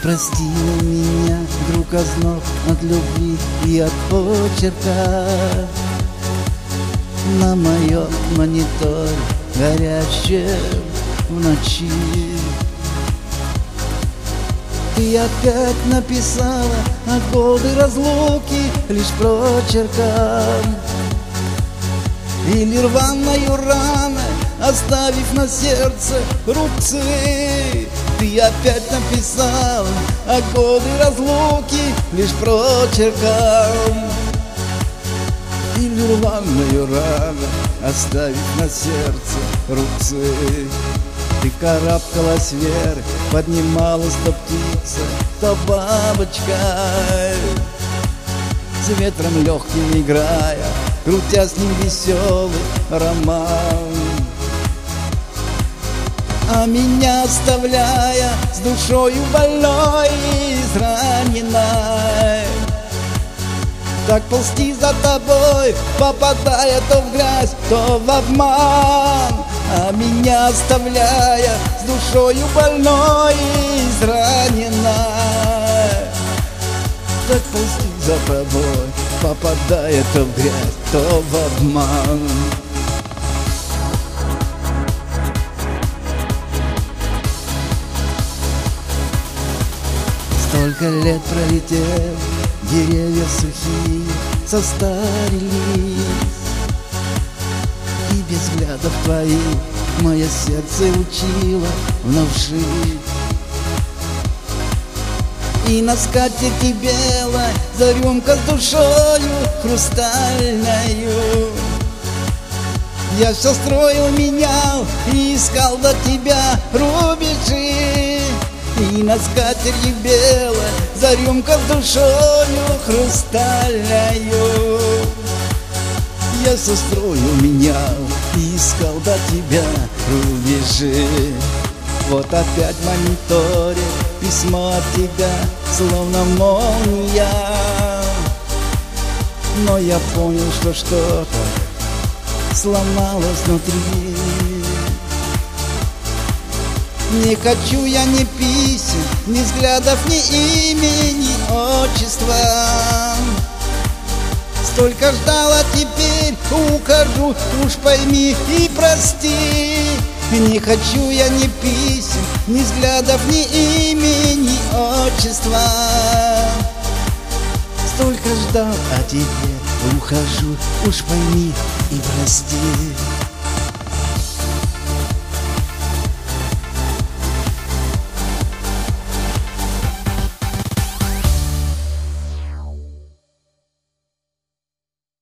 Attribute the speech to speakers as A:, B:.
A: Прости меня, друг, озноб от любви и от почерка на моем мониторе, горящем в ночи. Ты опять написала о годы разлуки лишь прочерком, или рваною раной, оставив на сердце рубцы. Ты опять написала о годы разлуки лишь прочерком, или рваною раной, оставив на сердце рубцы. Ты карабкалась вверх, поднималась то птица, то бабочка, с ветром легким играя, крутя с ним веселый роман. А меня оставляя с душою больной и израненной, так ползти за тобой, попадая то в грязь, то в обман. А меня оставляя с душою больной и израненной, так ползти за тобой, попадая то в грязь, то в обман. Столько лет пролетел, деревья сухие состарились, и без взглядов твоих мое сердце учило вновь жить. И на скатерти белой за рюмка с душою хрустальною я все строил, менял и искал до тебя рубежи. И на скатерти белой за рюмка с душою хрустальною я все строил, менял и искал до тебя рубежи. Вот опять в мониторе письмо от тебя, словно молния, но я понял, что что-то сломалось внутри. Не хочу я ни писем, ни взглядов, ни имени, ни отчества. Столько ждал, а теперь ухожу, уж пойми и прости. Не хочу я ни писем, ни взглядов, ни имени, ни отчества. Столько ждал, а теперь ухожу, уж пойми и прости.